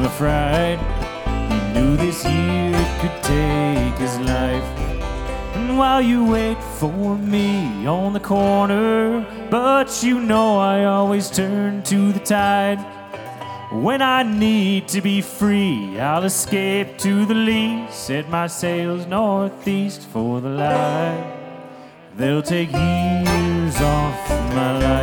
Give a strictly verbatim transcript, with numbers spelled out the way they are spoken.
the fright. He knew this year it could take his life. And while you wait for me on the corner, but you know I always turn to the tide. When I need to be free, I'll escape to the lee, set my sails northeast for the light. They'll take years off my life.